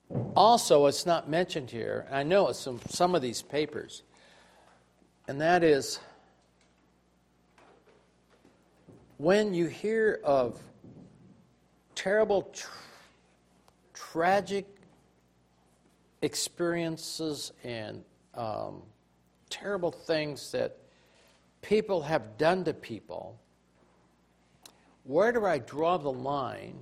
Also, it's not mentioned here, and I know it's some of these papers, and that is when you hear of terrible, tragic experiences and terrible things that people have done to people, where do I draw the line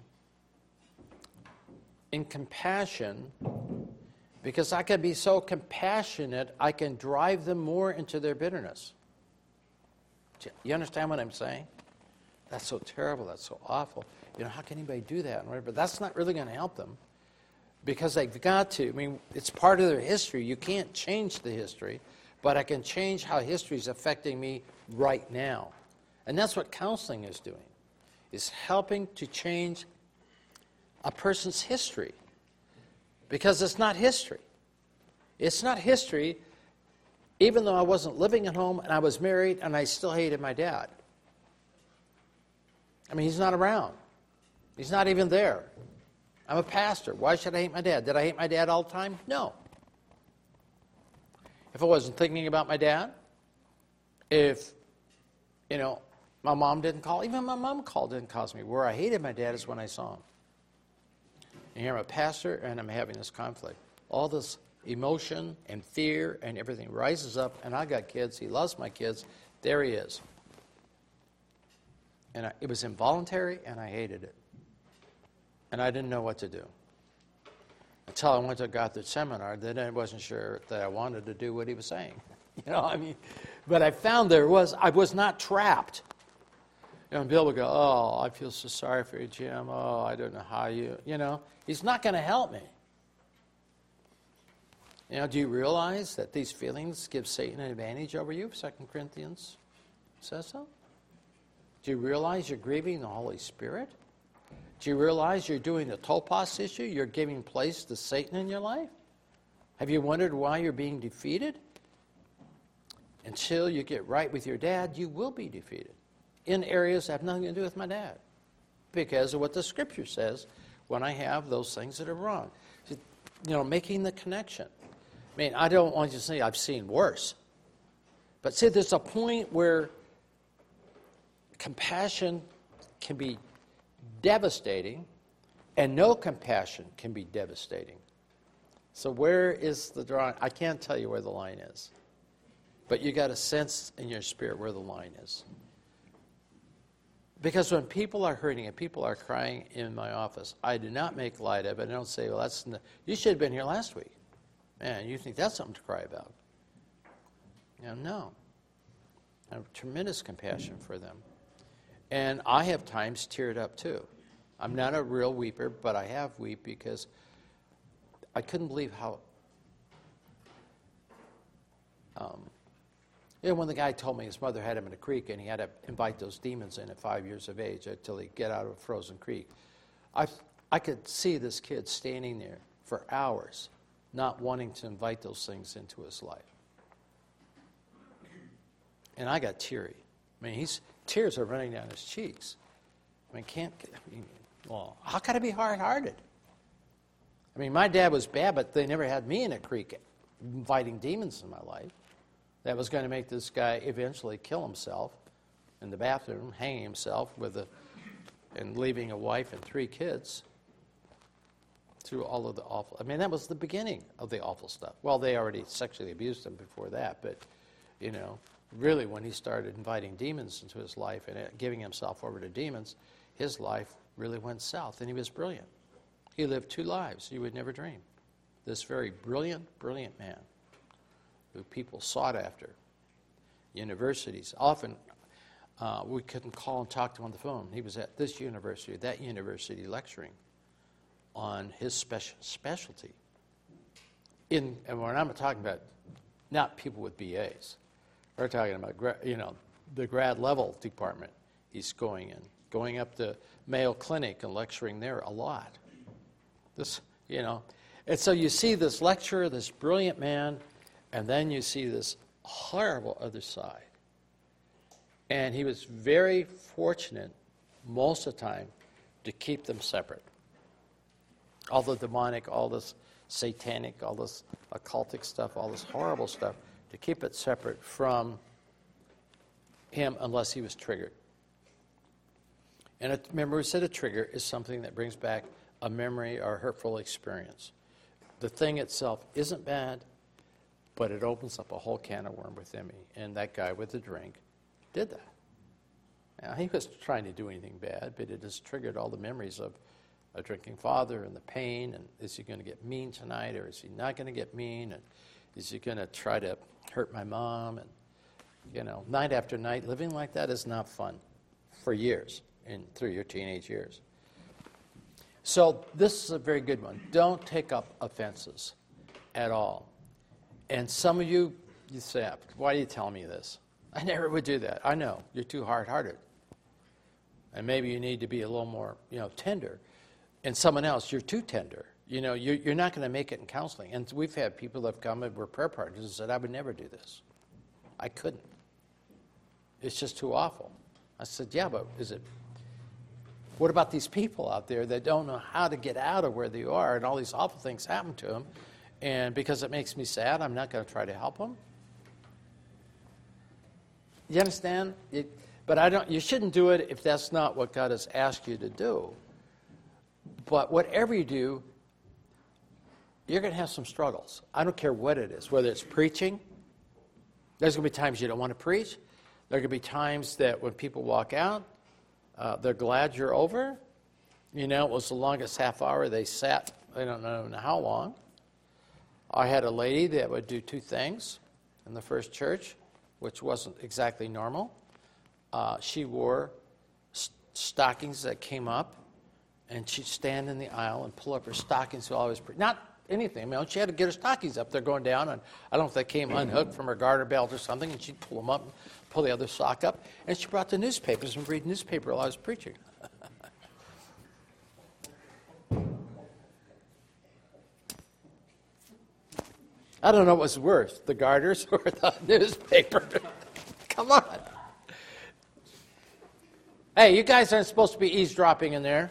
in compassion? Because I can be so compassionate, I can drive them more into their bitterness. You understand what I'm saying? That's so terrible, that's so awful. You know, how can anybody do that? But that's not really going to help them because they've got to. I mean, it's part of their history. You can't change the history, but I can change how history is affecting me right now. And that's what counseling is doing, is helping to change a person's history. Because it's not history. It's not history, even though I wasn't living at home and I was married and I still hated my dad. I mean, he's not around. He's not even there. I'm a pastor. Why should I hate my dad? Did I hate my dad all the time? No. If I wasn't thinking about my dad, if, you know, my mom didn't call, even my mom called didn't cause me. Where I hated my dad is when I saw him. And here I'm a pastor and I'm having this conflict. All this emotion and fear and everything rises up, and I got kids. He loves my kids. There he is. And it was involuntary, and I hated it. And I didn't know what to do. Until I went to a Gothard seminar, then I wasn't sure that I wanted to do what he was saying. You know, I mean, but I found I was not trapped. You know, and Bill would go, oh, I feel so sorry for you, Jim. Oh, I don't know how you know. He's not going to help me. You know, do you realize that these feelings give Satan an advantage over you? 2 Corinthians says so. Do you realize you're grieving the Holy Spirit? Do you realize you're doing the topos issue? You're giving place to Satan in your life? Have you wondered why you're being defeated? Until you get right with your dad, you will be defeated in areas that have nothing to do with my dad because of what the Scripture says when I have those things that are wrong. You know, making the connection. I mean, I don't want you to say I've seen worse. But see, there's a point where compassion can be devastating, and no compassion can be devastating. So where is the drawing? I can't tell you where the line is. But you got to sense in your spirit where the line is. Because when people are hurting and people are crying in my office, I do not make light of it. I don't say, well, you should have been here last week. Man, you think that's something to cry about. You know, no. I have tremendous compassion for them. And I have times teared up too. I'm not a real weeper, but I have wept because I couldn't believe how... you know, when the guy told me his mother had him in a creek and he had to invite those demons in at 5 years of age until he'd get out of a frozen creek, I could see this kid standing there for hours not wanting to invite those things into his life. And I got teary. I mean, tears are running down his cheeks. I mean, well, how can I be hard-hearted? I mean, my dad was bad, but they never had me in a creek inviting demons in my life. That was going to make this guy eventually kill himself in the bathroom, hanging himself and leaving a wife and 3 kids through all of the awful... I mean, that was the beginning of the awful stuff. Well, they already sexually abused him before that, but, you know, really when he started inviting demons into his life and giving himself over to demons, his life really went south, and he was brilliant. He lived 2 lives you would never dream. This very brilliant, brilliant man who people sought after. Universities. Often we couldn't call and talk to him on the phone. He was at this university, that university, lecturing on his specialty. And when I'm talking about not people with BAs, we're talking about the grad level department. He's going up to Mayo Clinic and lecturing there a lot. And so you see this lecturer, this brilliant man, and then you see this horrible other side. And he was very fortunate most of the time to keep them separate. all the demonic, all this satanic, all this occultic stuff, all this horrible stuff, to keep it separate from him unless he was triggered. And remember, we said a trigger is something that brings back a memory or a hurtful experience. The thing itself isn't bad, but it opens up a whole can of worm within me. And that guy with the drink did that. Now, he wasn't trying to do anything bad, but it has triggered all the memories of a drinking father and the pain, and is he going to get mean tonight, or is he not going to get mean, and is he going to try to hurt my mom? And, you know, night after night, living like that is not fun for years, through your teenage years. So this is a very good one. Don't take up offenses at all. And some of you say, why are you telling me this? I never would do that. I know, you're too hard-hearted. And maybe you need to be a little more, tender. And someone else, you're too tender. You're not going to make it in counseling. And we've had people that have come and were prayer partners and said, I would never do this. I couldn't. It's just too awful. I said, yeah, but what about these people out there that don't know how to get out of where they are, and all these awful things happen to them, and because it makes me sad, I'm not going to try to help them? You understand? But you shouldn't do it if that's not what God has asked you to do. But whatever you do, you're going to have some struggles. I don't care what it is, whether it's preaching. There's going to be times you don't want to preach. There are going to be times that when people walk out, they're glad you're over. It was the longest half hour they sat. I don't know how long. I had a lady that would do two things in the first church, which wasn't exactly normal. She wore stockings that came up, and she'd stand in the aisle and pull up her stockings while I was not anything. She had to get her stockings up. They're going down, and I don't know if they came unhooked from her garter belt or something, and she'd pull them up, and pull the other sock up, and she brought the newspapers and read newspaper while I was preaching. I don't know what was worse, the garters or the newspaper. Come on. Hey, you guys aren't supposed to be eavesdropping in there.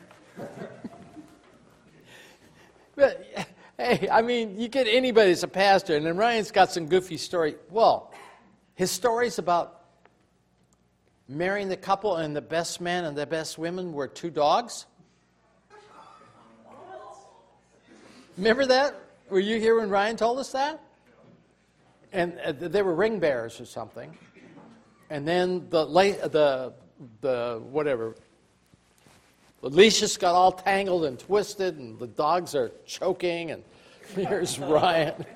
But, hey, you get anybody that's a pastor, and then Ryan's got some goofy story. Well, his stories about marrying the couple and the best man and the best women were two dogs. Remember that? Were you here when Ryan told us that? And they were ring bearers or something. And then the leashes got all tangled and twisted, and the dogs are choking, and here's Ryan.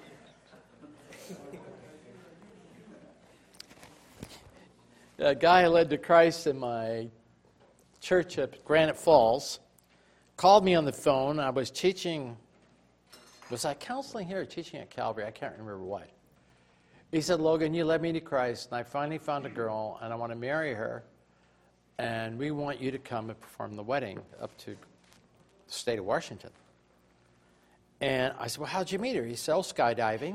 A guy who led to Christ in my church at Granite Falls called me on the phone. I was teaching, was I counseling here or teaching at Calvary? I can't remember what. He said, Logan, you led me to Christ, and I finally found a girl, and I want to marry her, and we want you to come and perform the wedding up to the state of Washington. And I said, well, how'd you meet her? He said, skydiving.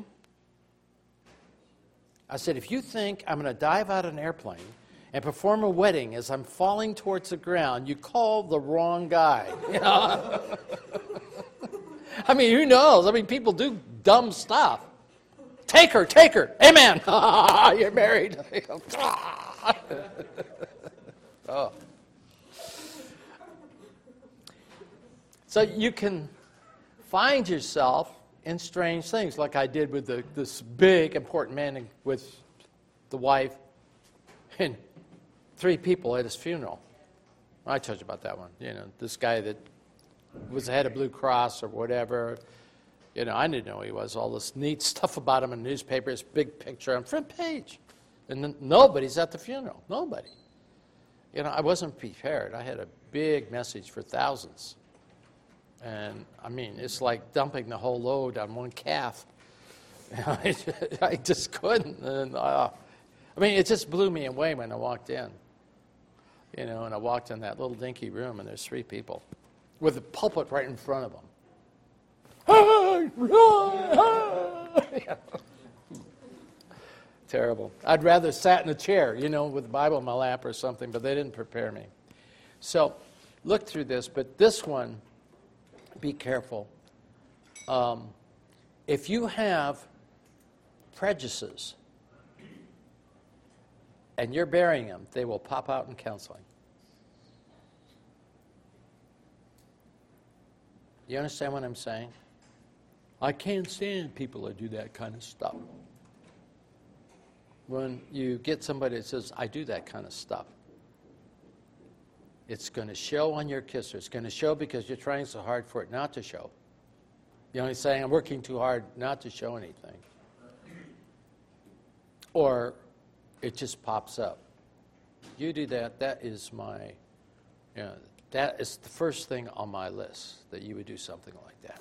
I said, if you think I'm going to dive out of an airplane and perform a wedding as I'm falling towards the ground, you called the wrong guy. Who knows? People do dumb stuff. Take her. Amen. You're married. Oh. So you can find yourself in strange things, like I did with this big, important man with the wife and 3 people at his funeral. I told you about that one. This guy that was the head of Blue Cross or whatever. I didn't know he was. All this neat stuff about him in the newspaper, his big picture on front page. And then nobody's at the funeral. Nobody. I wasn't prepared. I had a big message for thousands. And, it's like dumping the whole load on one calf. I just couldn't. And, it just blew me away when I walked in. And I walked in that little dinky room, and there's 3 people with a pulpit right in front of them. Terrible. I'd rather sat in a chair, with the Bible in my lap or something, but they didn't prepare me. So look through this, but this one be careful. If you have prejudices and you're burying them, they will pop out in counseling. You understand what I'm saying? I can't stand people that do that kind of stuff. When you get somebody that says, I do that kind of stuff, it's going to show on your kisser. It's going to show because you're trying so hard for it not to show. You're only saying, I'm working too hard not to show anything. Or it just pops up. You do that, that is that is the first thing on my list, that you would do something like that.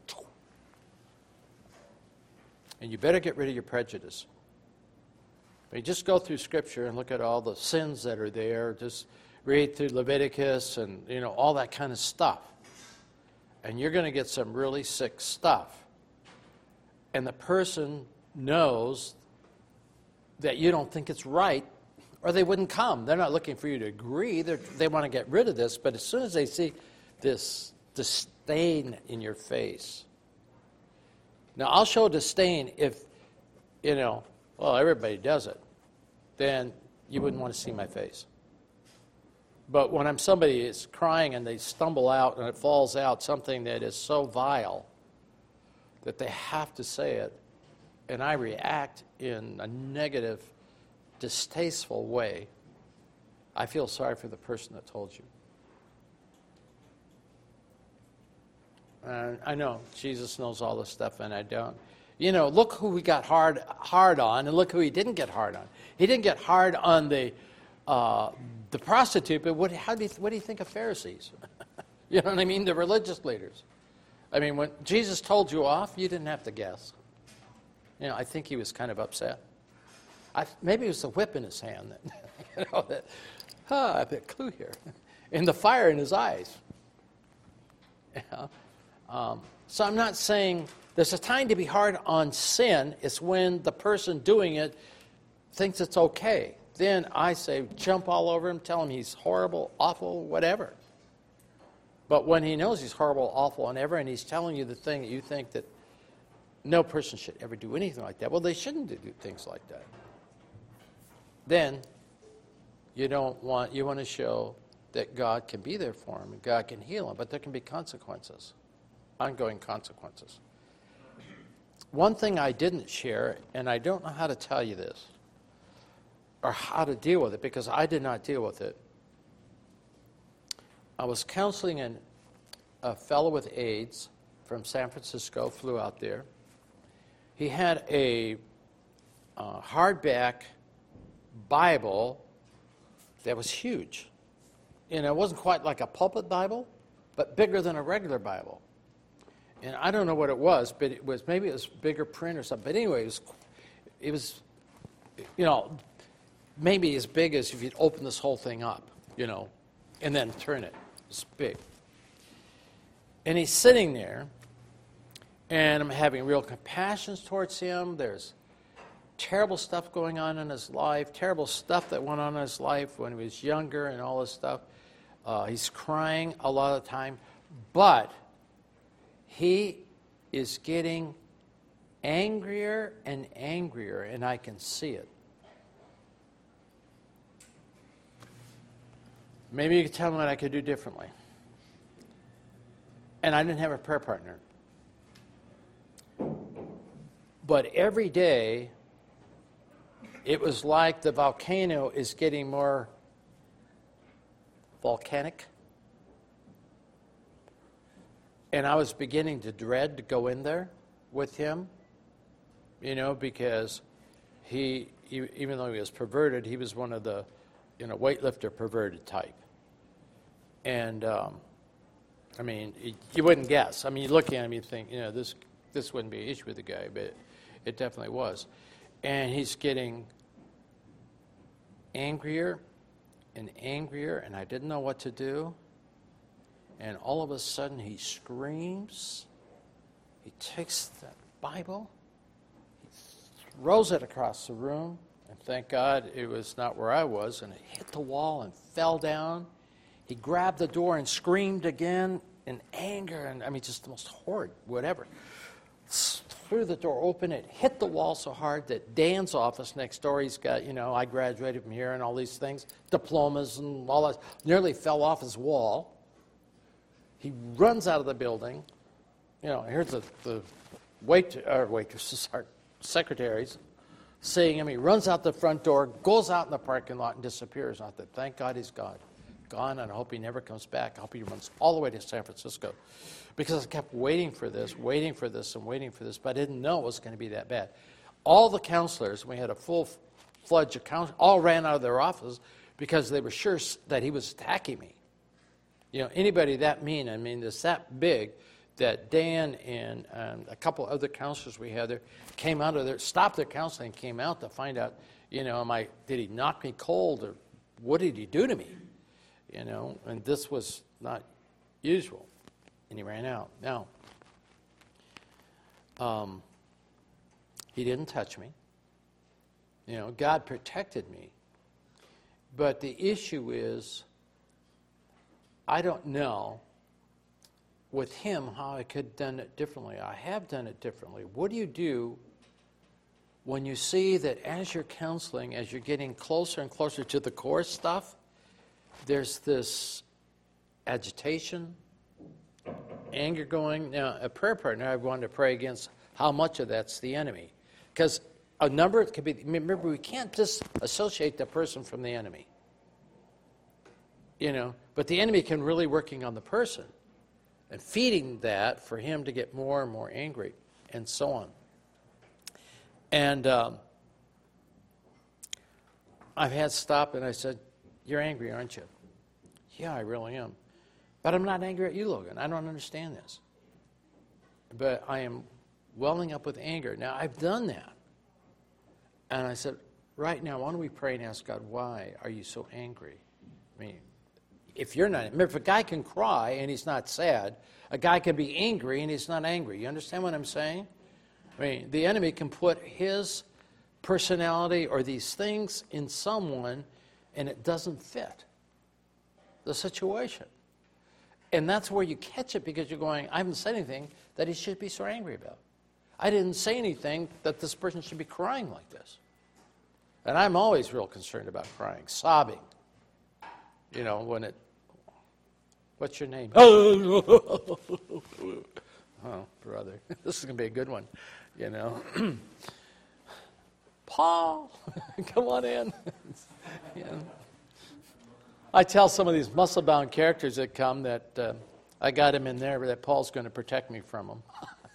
And you better get rid of your prejudice. I mean, just go through Scripture and look at all the sins that are there. Just read through Leviticus and, all that kind of stuff. And you're going to get some really sick stuff. And the person knows that you don't think it's right, or they wouldn't come. They're not looking for you to agree. They want to get rid of this. But as soon as they see this disdain in your face. Now, I'll show disdain if, everybody does it. Then you wouldn't want to see my face. But when somebody is crying and they stumble out and it falls out, something that is so vile that they have to say it, and I react in a negative, distasteful way, I feel sorry for the person that told you. And I know Jesus knows all this stuff, and I don't. Look who we got hard on, and look who he didn't get hard on. He didn't get hard on the prostitute, but what do you think of Pharisees? You know what I mean? The religious leaders. I mean, when Jesus told you off, you didn't have to guess. I think he was kind of upset. Maybe it was the whip in his hand. I have a clue here. And the fire in his eyes. So I'm not saying there's a time to be hard on sin. It's when the person doing it thinks it's okay. Then I say jump all over him, tell him he's horrible, awful, whatever. But when he knows he's horrible, awful, and he's telling you the thing that you think that no person should ever do anything like that, well, they shouldn't do things like that. Then you want to show that God can be there for him and God can heal him, but there can be consequences, ongoing consequences. One thing I didn't share, and I don't know how to tell you this, or how to deal with it, because I did not deal with it. I was counseling a fellow with AIDS from San Francisco, flew out there. He had a hardback Bible that was huge. It wasn't quite like a pulpit Bible, but bigger than a regular Bible. And I don't know what it was, but maybe it was bigger print or something. But anyway, it was maybe as big as if you'd open this whole thing up, and then turn it. It's big. And he's sitting there, and I'm having real compassion towards him. There's terrible stuff going on in his life, terrible stuff that went on in his life when he was younger and all this stuff. He's crying a lot of the time, but he is getting angrier and angrier, and I can see it. Maybe you could tell me what I could do differently. And I didn't have a prayer partner. But every day, it was like the volcano is getting more volcanic. And I was beginning to dread to go in there with him, because even though he was perverted, he was one of the, weightlifter perverted type. And, you wouldn't guess. You look at him, you think, this wouldn't be an issue with the guy, but it definitely was. And he's getting angrier and angrier, and I didn't know what to do. And all of a sudden, he screams. He takes that Bible, he throws it across the room, and thank God it was not where I was, and it hit the wall and fell down. He grabbed the door and screamed again, in anger, and I mean, just the most horrid, whatever. Threw the door open, it hit the wall so hard that Dan's office next door, he's got, I graduated from here and all these things, diplomas and all that, nearly fell off his wall. He runs out of the building. Here's the waitresses, our secretaries, seeing him. He runs out the front door, goes out in the parking lot, and disappears. I thought, thank God he's gone, and I hope he never comes back. I hope he runs all the way to San Francisco. Because I kept waiting for this, and waiting for this, but I didn't know it was going to be that bad. All the counselors, we had a full-fledged counselor, all ran out of their offices because they were sure that he was attacking me. Anybody that mean, it's that big, that Dan and a couple other counselors we had there came out of there, stopped their counseling, and came out to find out, did he knock me cold, or what did he do to me? And this was not usual. And he ran out. Now, he didn't touch me. God protected me. But the issue is, I don't know with him how I could have done it differently. I have done it differently. What do you do when you see that as you're counseling, as you're getting closer and closer to the core stuff, there's this agitation, anger going? Now, a prayer partner, I wanted to pray against how much of that's the enemy. Because a number, it could be, remember, we can't disassociate the person from the enemy. But the enemy can really working on the person and feeding that for him to get more and more angry and so on. And I've had stop and I said, you're angry, aren't you? Yeah, I really am. But I'm not angry at you, Logan. I don't understand this. But I am welling up with anger. Now, I've done that. And I said, right now, why don't we pray and ask God, why are you so angry? If you're not, remember, if a guy can cry and he's not sad, a guy can be angry and he's not angry. You understand what I'm saying? The enemy can put his personality or these things in someone and it doesn't fit the situation. And that's where you catch it because you're going, I haven't said anything that he should be so angry about. I didn't say anything that this person should be crying like this. And I'm always real concerned about crying, sobbing. When it, what's your name? Oh, brother, this is going to be a good one, Paul, come on in. I tell some of these muscle-bound characters that come that I got him in there, but that Paul's going to protect me from them.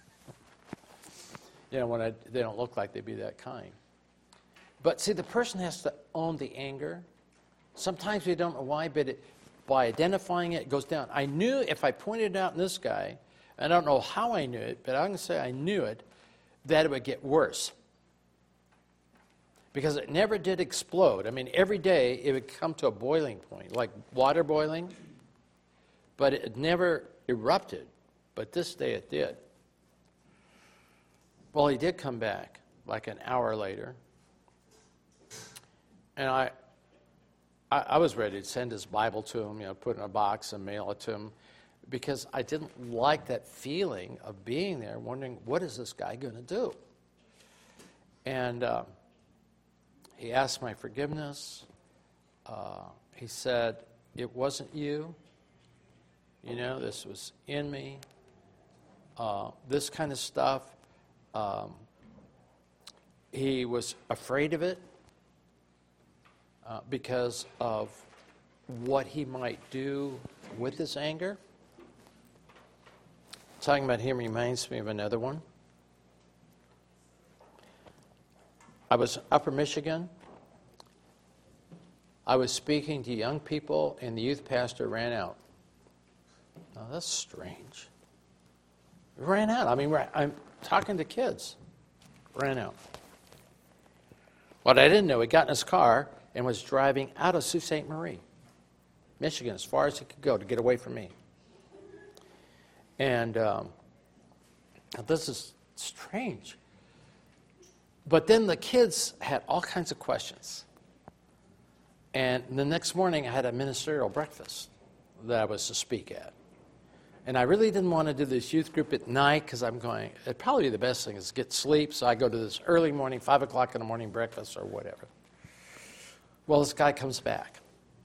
When they don't look like they'd be that kind. But see, the person has to own the anger. Sometimes we don't know why, but by identifying it, it goes down. I knew if I pointed it out in this guy, I don't know how I knew it, but I'm going to say I knew it, that it would get worse. Because it never did explode. Every day it would come to a boiling point, like water boiling, but it never erupted. But this day it did. Well, he did come back like an hour later. And I was ready to send his Bible to him, put it in a box and mail it to him, because I didn't like that feeling of being there, wondering, what is this guy going to do? And he asked my forgiveness. He said, it wasn't you. This was in me. This kind of stuff. He was afraid of it. Because of what he might do with his anger. Talking about him reminds me of another one. I was in Upper Michigan. I was speaking to young people, and the youth pastor ran out. Now, that's strange. He ran out. I'm talking to kids. Ran out. What I didn't know, he got in his car and was driving out of Sault Ste. Marie, Michigan, as far as he could go to get away from me. And this is strange. But then the kids had all kinds of questions. And the next morning I had a ministerial breakfast that I was to speak at. And I really didn't want to do this youth group at night because I'm going, it'd probably be the best thing is get sleep. So I go to this early morning, 5 o'clock in the morning breakfast or whatever. Well, this guy comes back.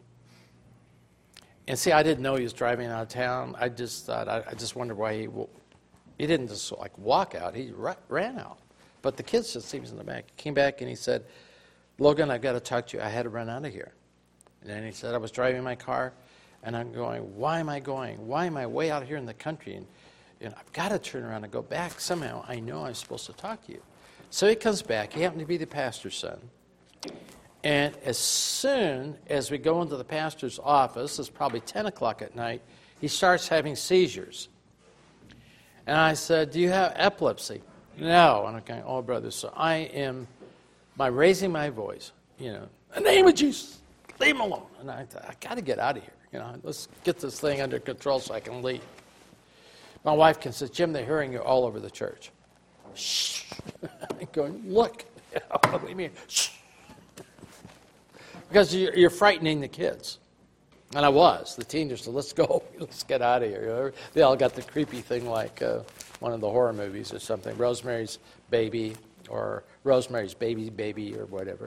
And see, I didn't know he was driving out of town. I just thought, I just wondered why he didn't just like walk out. He ran out. But the kids just, he was in the back. He came back and he said, Logan, I've got to talk to you. I had to run out of here. And then he said, I was driving my car. And I'm going, why am I going? Why am I way out here in the country? And I've got to turn around and go back. Somehow I know I'm supposed to talk to you. So he comes back. He happened to be the pastor's son. And as soon as we go into the pastor's office, it's probably 10 o'clock at night, he starts having seizures. And I said, do you have epilepsy? No. And I'm going, oh, brother, so I am raising my voice, in the name of Jesus, leave him alone. And I thought, I got to get out of here. Let's get this thing under control so I can leave. My wife can say, Jim, they're hearing you all over the church. Shh. I'm going, look. What do you mean? Shh. Because you're frightening the kids. And I was. The teenagers said, let's go. Let's get out of here. They all got the creepy thing like one of the horror movies or something, Rosemary's Baby or Rosemary's Baby or whatever.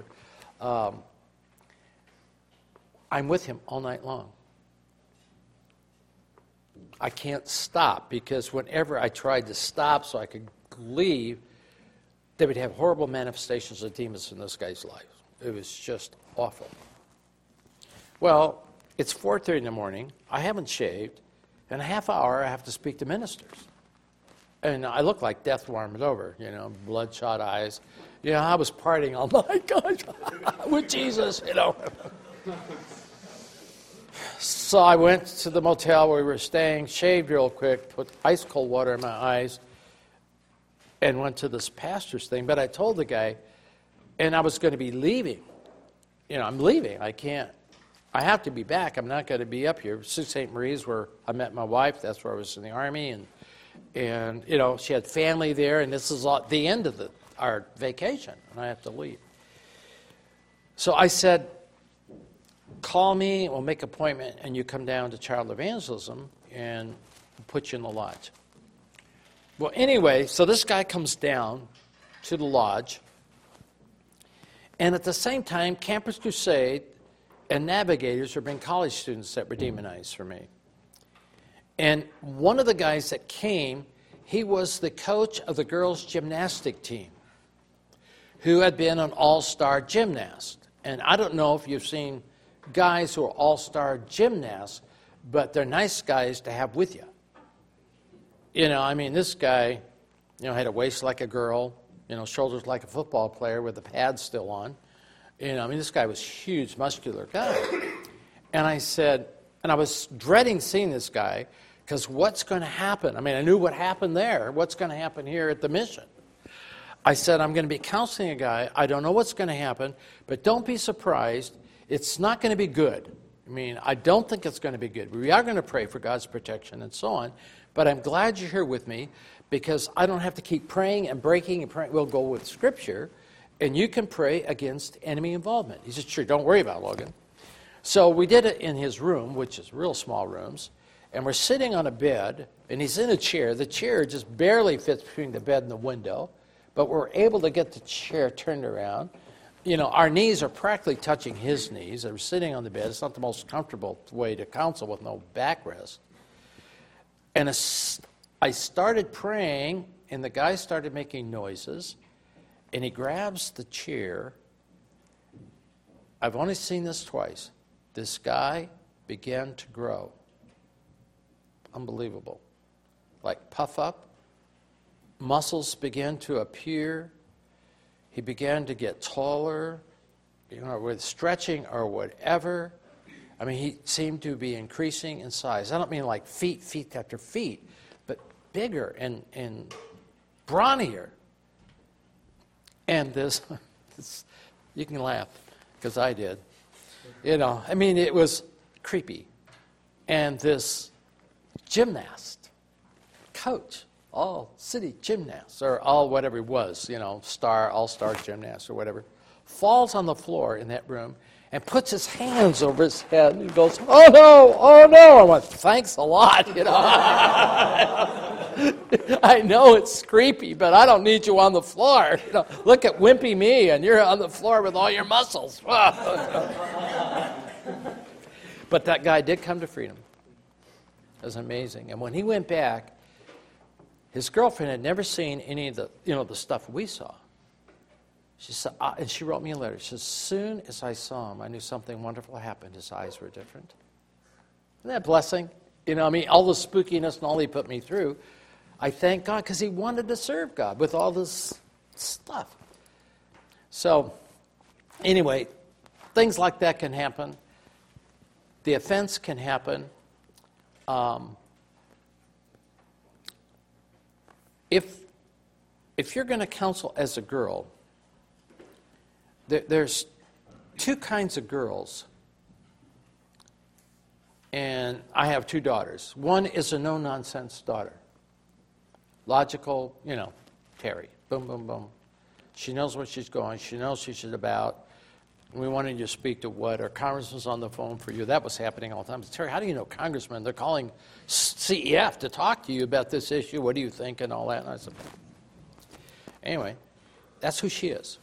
I'm with him all night long. I can't stop because whenever I tried to stop so I could leave, they would have horrible manifestations of demons in this guy's life. It was just awful. Well, it's 4:30 in the morning. I haven't shaved. In a half hour, I have to speak to ministers. And I look like death warmed over, bloodshot eyes. I was partying all night, gosh, with Jesus, So I went to the motel where we were staying, shaved real quick, put ice cold water in my eyes, and went to this pastor's thing. But I told the guy, and I was going to be leaving. I'm leaving. I have to be back. I'm not going to be up here. Sault Ste. Marie's where I met my wife. That's where I was in the Army. And she had family there, and this is the end of our vacation, and I have to leave. So I said, call me, we'll make an appointment, and you come down to Child Evangelism, and we'll put you in the lodge. Well, anyway, so this guy comes down to the lodge, and at the same time, Campus Crusade and Navigators are being college students that were demonized for me. And one of the guys that came, he was the coach of the girls' gymnastic team, who had been an all-star gymnast. And I don't know if you've seen guys who are all-star gymnasts, but they're nice guys to have with you. This guy, had a waist like a girl, shoulders like a football player with the pads still on. This guy was a huge, muscular guy. And I said, and I was dreading seeing this guy, because what's going to happen? I knew what happened there. What's going to happen here at the mission? I said, I'm going to be counseling a guy. I don't know what's going to happen, but don't be surprised. It's not going to be good. I don't think it's going to be good. We are going to pray for God's protection and so on, but I'm glad you're here with me because I don't have to keep praying and breaking and praying. We'll go with Scripture, and you can pray against enemy involvement. He said, sure, don't worry about it, Logan. So we did it in his room, which is real small rooms, and we're sitting on a bed, and he's in a chair. The chair just barely fits between the bed and the window, but we're able to get the chair turned around. Our knees are practically touching his knees. We're sitting on the bed. It's not the most comfortable way to counsel with no backrest. And I started praying, and the guy started making noises, and he grabs the chair. I've only seen this twice. This guy began to grow. Unbelievable. Like puff up. Muscles began to appear. He began to get taller, with stretching or whatever. He seemed to be increasing in size. I don't mean like feet after feet, but bigger and brawnier. And this, you can laugh, because I did. It was creepy. And this gymnast, coach, all city gymnasts, or all whatever it was, all-star gymnasts or whatever, falls on the floor in that room, and puts his hands over his head and he goes, "Oh no, oh no." I went, "Thanks a lot, you know." I know it's creepy, but I don't need you on the floor. You know, look at wimpy me, and you're on the floor with all your muscles. But that guy did come to freedom. It was amazing. And when he went back, his girlfriend had never seen any of the, the stuff we saw. She said, and she wrote me a letter. She said, "As soon as I saw him, I knew something wonderful happened. His eyes were different." Isn't that a blessing? All the spookiness and all he put me through, I thank God because he wanted to serve God with all this stuff. So, anyway, things like that can happen. The offense can happen. If you're going to counsel as a girl, there's two kinds of girls. And I have two daughters. One is a no-nonsense daughter. Logical, Terry. Boom, boom, boom. She knows what she's going. She knows what she's about. We wanted you to speak to what? Our congressman's on the phone for you. That was happening all the time. Terry, how do you know congressman? They're calling CEF to talk to you about this issue. What do you think and all that? And I said, anyway, that's who she is.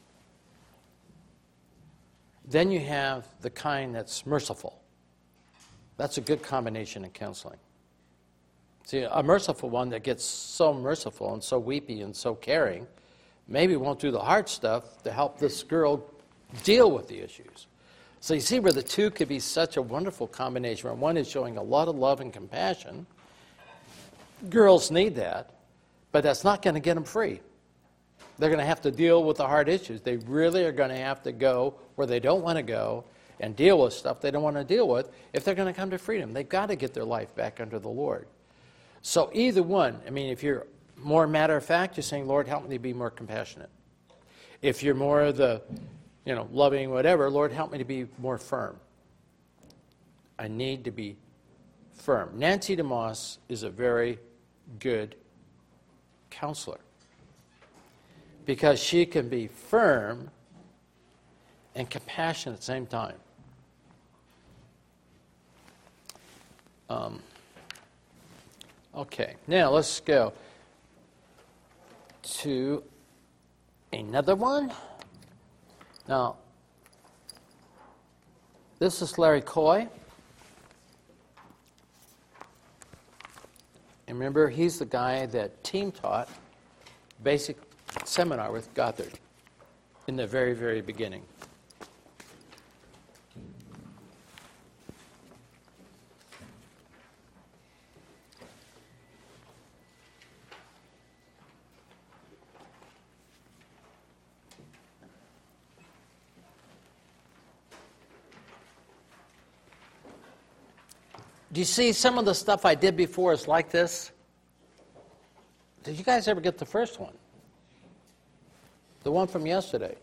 Then you have the kind that's merciful. That's a good combination in counseling. See, a merciful one that gets so merciful and so weepy and so caring maybe won't do the hard stuff to help this girl deal with the issues. So you see where the two could be such a wonderful combination, where one is showing a lot of love and compassion. Girls need that, but that's not going to get them free. They're going to have to deal with the hard issues. They really are going to have to go where they don't want to go and deal with stuff they don't want to deal with if they're going to come to freedom. They've got to get their life back under the Lord. So either one, if you're more matter of fact, you're saying, "Lord, help me to be more compassionate." If you're more of the, loving whatever, "Lord, help me to be more firm." I need to be firm. Nancy DeMoss is a very good counselor because she can be firm and compassionate at the same time. Okay, now let's go to another one. Now, this is Larry Coy. And remember, he's the guy that team taught basic seminar with Gothard in the very, very beginning. Do you see some of the stuff I did before is like this? Did you guys ever get the first one? The one from yesterday.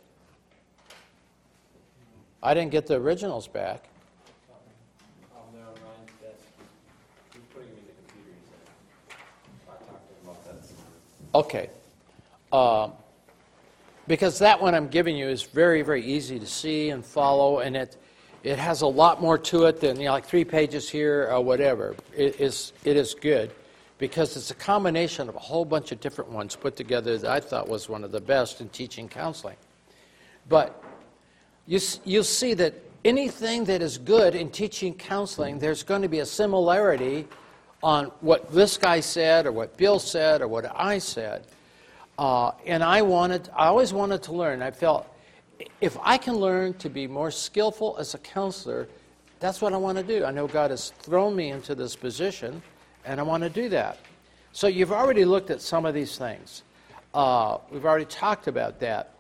I didn't get the originals back. Oh, no, Ryan, he's putting them in the computer, he said. I talked to him about that. Okay. Because that one I'm giving you is very, very easy to see and follow, and it has a lot more to it than like 3 pages here or whatever. It is good because it's a combination of a whole bunch of different ones put together that I thought was one of the best in teaching counseling. But you'll see that anything that is good in teaching counseling, there's going to be a similarity on what this guy said or what Bill said or what I said. And I always wanted to learn. I felt if I can learn to be more skillful as a counselor, that's what I want to do. I know God has thrown me into this position, and I want to do that. So you've already looked at some of these things. We've already talked about that.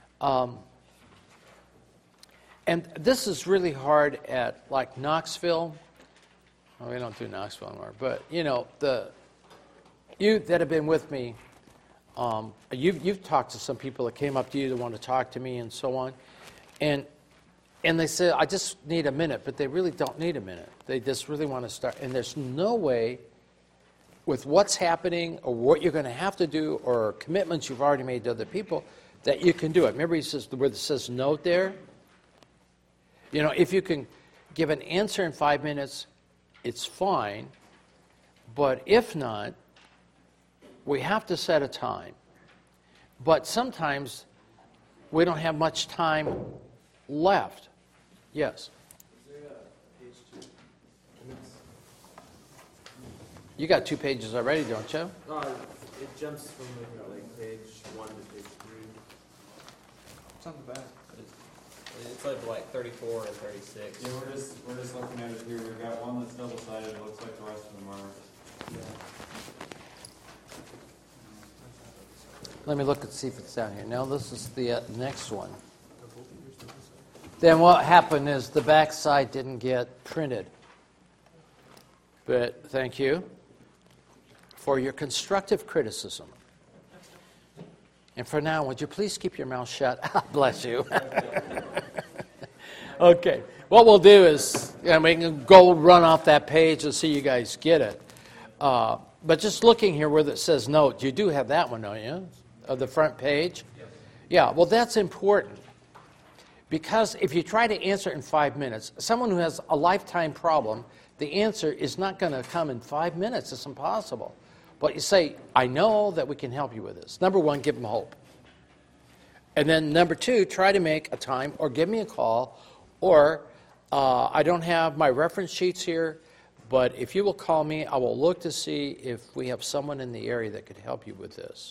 And this is really hard at, like, Knoxville. Well, we don't do Knoxville anymore. But, you that have been with me, you've talked to some people that came up to you that want to talk to me and so on. And they say, "I just need a minute," but they really don't need a minute. They just really want to start. And there's no way with what's happening or what you're going to have to do or commitments you've already made to other people that you can do it. Remember he says, where it says note there? You know, if you can give an answer in 5 minutes, it's fine. But if not, we have to set a time. But sometimes we don't have much time left. Yes? Is there a page 2? You got 2 pages already, don't you? It jumps from like page 1 to page 3. It's on the back. It's like 34 and 36. Yeah, we're just looking at it here. We've got one that's double-sided. It looks like the rest of them are. Let me look and see if it's down here. No, this is the next one. Then what happened is the back side didn't get printed. But thank you for your constructive criticism. And for now, would you please keep your mouth shut? Bless you. Okay. What we'll do is, we can go run off that page and see you guys get it. But just looking here where it says note, you do have that one, don't you? Of the front page? Yeah, well, that's important. Because if you try to answer it in 5 minutes, someone who has a lifetime problem, the answer is not going to come in 5 minutes. It's impossible. But you say, I know that we can help you with this. Number 1, give them hope. And then number 2, try to make a time or give me a call. Or I don't have my reference sheets here, but if you will call me, I will look to see if we have someone in the area that could help you with this.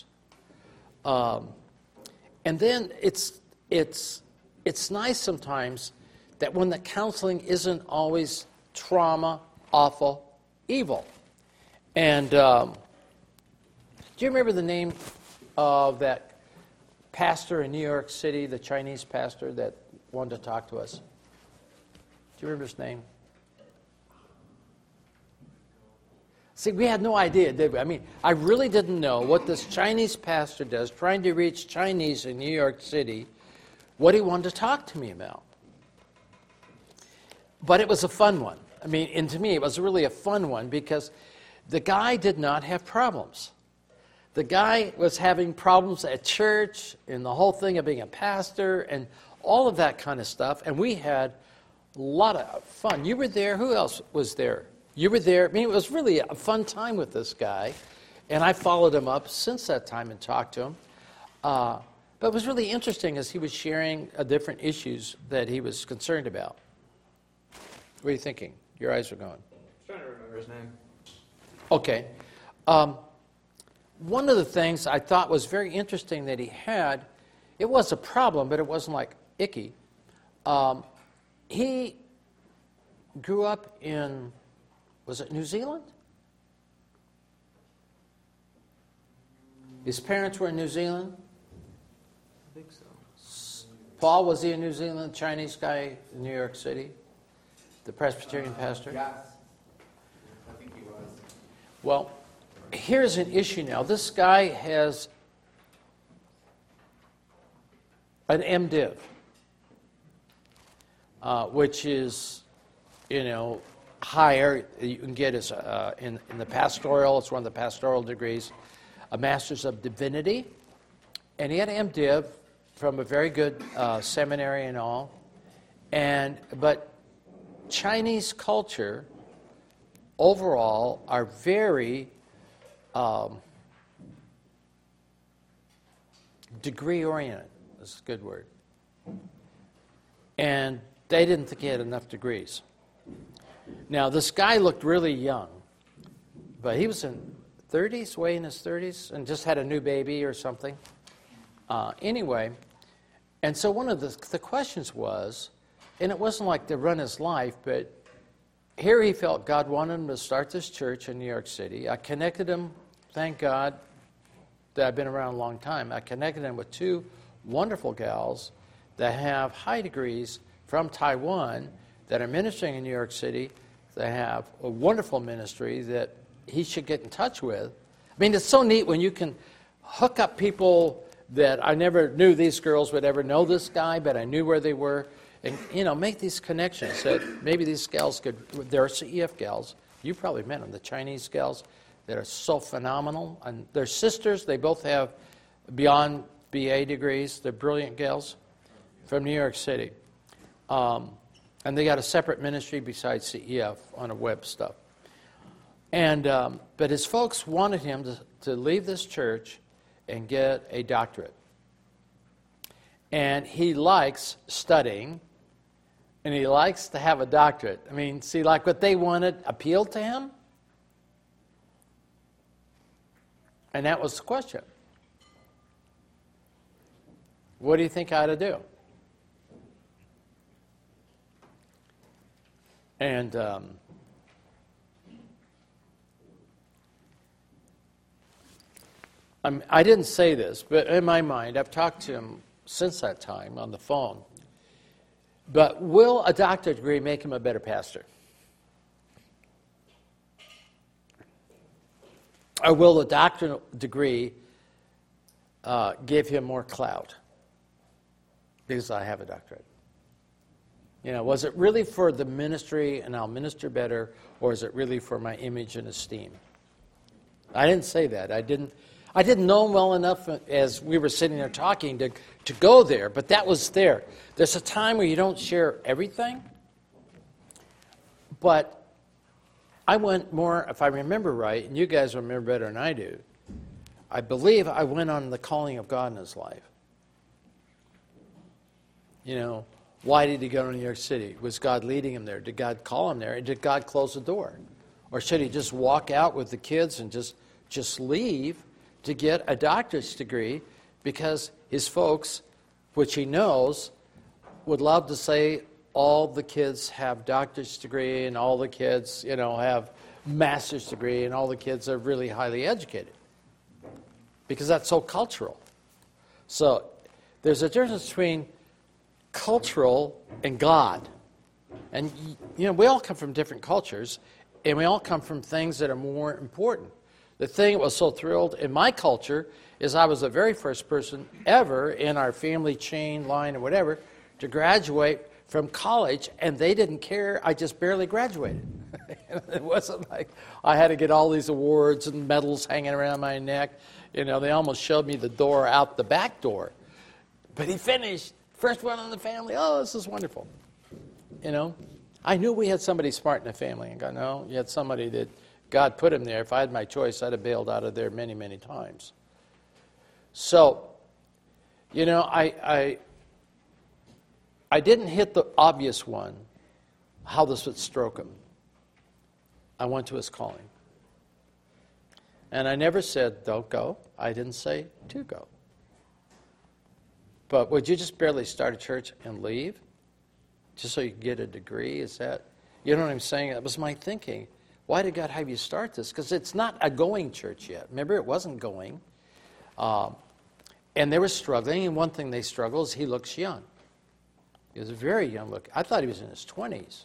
And then it's nice sometimes that when the counseling isn't always trauma, awful, evil. And do you remember the name of that pastor in New York City, the Chinese pastor that wanted to talk to us? Do you remember his name? See, we had no idea, did we? I mean, I really didn't know what this Chinese pastor does, trying to reach Chinese in New York City, what he wanted to talk to me about. But it was a fun one. I mean, and to me, it was really a fun one because the guy did not have problems. The guy was having problems at church and the whole thing of being a pastor and all of that kind of stuff. And we had a lot of fun. You were there. Who else was there? You were there. I mean, it was really a fun time with this guy. And I followed him up since that time and talked to him. But it was really interesting as he was sharing different issues that he was concerned about. What are you thinking? Your eyes are going. I'm trying to remember his name. Okay. One of the things I thought was very interesting that he had, it was a problem, but it wasn't like icky. He grew up in, was it New Zealand? His parents were in New Zealand? I think so. Paul, was he a New Zealand Chinese guy in New York City? The Presbyterian pastor? Yes. I think he was. Well, here's an issue now. This guy has an MDiv, which is, higher. You can get as in the pastoral. It's one of the pastoral degrees, a Master's of Divinity, and he had an MDiv from a very good seminary and all, but Chinese culture overall are very degree-oriented. That's a good word. And they didn't think he had enough degrees. Now, this guy looked really young, but he was in 30s, way in his 30s, and just had a new baby or something. Anyway, and so one of the questions was, and it wasn't like to run his life, but here he felt God wanted him to start this church in New York City. I connected him, thank God that I've been around a long time. I connected him with 2 wonderful gals that have high degrees from Taiwan that are ministering in New York City. They have a wonderful ministry that he should get in touch with. I mean, it's so neat when you can hook up people that I never knew these girls would ever know this guy, but I knew where they were. And, make these connections that maybe these gals could, there are CEF gals, you probably met them, the Chinese gals that are so phenomenal. And they're sisters, they both have beyond BA degrees. They're brilliant gals from New York City. And they got a separate ministry besides CEF on a web stuff. And but his folks wanted him to leave this church and get a doctorate. And he likes studying, and he likes to have a doctorate. I mean, see, like what they wanted appealed to him? And that was the question. What do you think I ought to do? And I didn't say this, but in my mind, I've talked to him since that time on the phone. But will a doctorate degree make him a better pastor? Or will a doctorate degree give him more clout? Because I have a doctorate. You know, was it really for the ministry and I'll minister better, or is it really for my image and esteem? I didn't say that. I didn't know him well enough as we were sitting there talking to go there, but that was there. There's a time where you don't share everything, but I went more, if I remember right, and you guys remember better than I do, I believe I went on the calling of God in his life. You know, why did he go to New York City? Was God leading him there? Did God call him there? And did God close the door? Or should he just walk out with the kids and just leave to get a doctorate degree because his folks, which he knows, would love to say all the kids have doctorate degree and all the kids, you know, have master's degree and all the kids are really highly educated. Because that's so cultural. So there's a difference between cultural and God. And, you know, we all come from different cultures, and we all come from things that are more important. The thing that was so thrilled in my culture is I was the very first person ever in our family chain line or whatever to graduate from college, and they didn't care. I just barely graduated. It wasn't like I had to get all these awards and medals hanging around my neck. You know, they almost showed me the door out the back door. But he finished. First one in the family. Oh, this is wonderful. You know, I knew we had somebody smart in the family. And God, no, you had somebody that God put him there. If I had my choice, I'd have bailed out of there many, many times. So, you know, I didn't hit the obvious one, how this would stroke him. I went to his calling. And I never said, don't go. I didn't say to go. But would you just barely start a church and leave? Just so you can get a degree? Is that, you know what I'm saying? That was my thinking. Why did God have you start this? Because it's not a going church yet. Remember, it wasn't going. And they were struggling, and one thing they struggled is he looks young. He was a very young look. I thought he was in his 20s.